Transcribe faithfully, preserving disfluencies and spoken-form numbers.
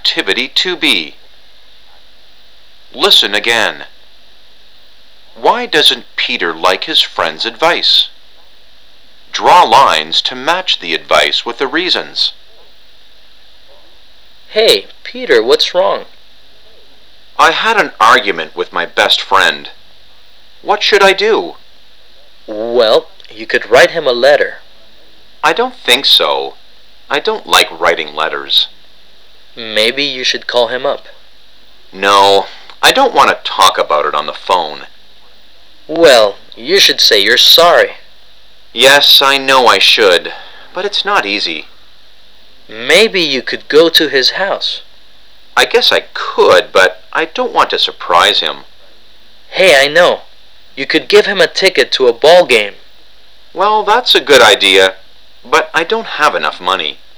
activity two B. Listen again. Why doesn't Peter like his friend's advice? Draw lines to match the advice with the reasons. Hey, Peter, what's wrong? I had an argument with my best friend. What should I do? Well, you could write him a letter. I don't think so. I don't like writing letters. Maybe you should call him up. No, I don't want to talk about it on the phone. Well, you should say you're sorry. Yes, I know I should, but it's not easy. Maybe you could go to his house. I guess I could, but I don't want to surprise him. Hey, I know. You could give him a ticket to a ball game. Well, that's a good idea, but I don't have enough money.